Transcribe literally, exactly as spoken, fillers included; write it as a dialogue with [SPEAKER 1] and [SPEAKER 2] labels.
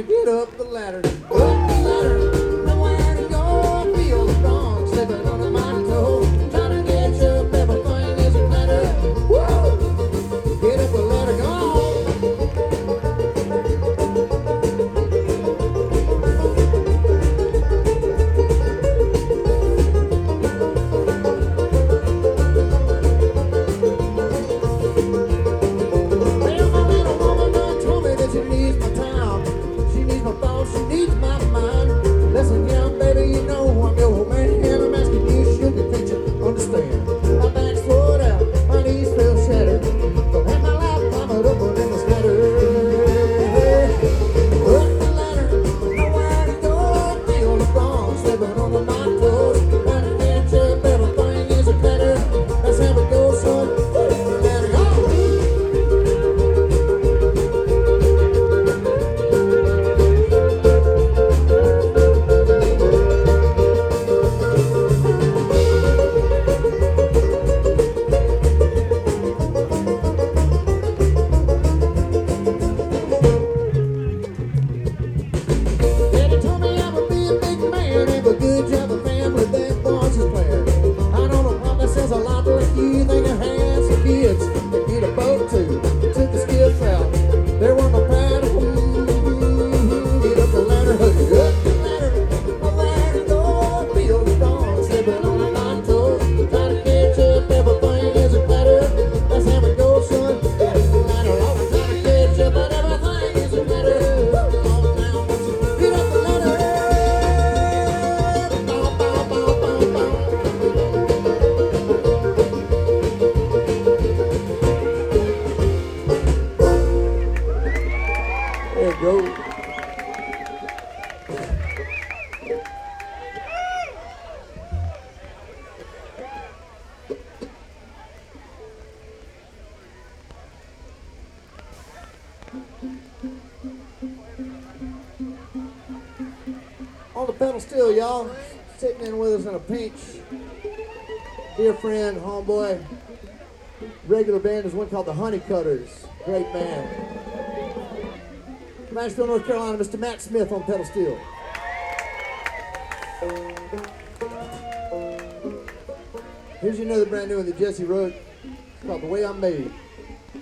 [SPEAKER 1] me get up the ladder. Up the ladder, nowhere to go. Feel the wrong, slipping under my toe. Trying to catch up, everything is a clatter. Woo! Get up the ladder, go on. On the pedal steel, y'all. Sitting in with us in a pinch. Dear friend, homeboy. Regular band is one called the Honey Cutters. Great band. From Asheville, North Carolina, Mister Matt Smith on pedal steel. Here's another brand new one that Jesse wrote. It's called The Way I'm Made.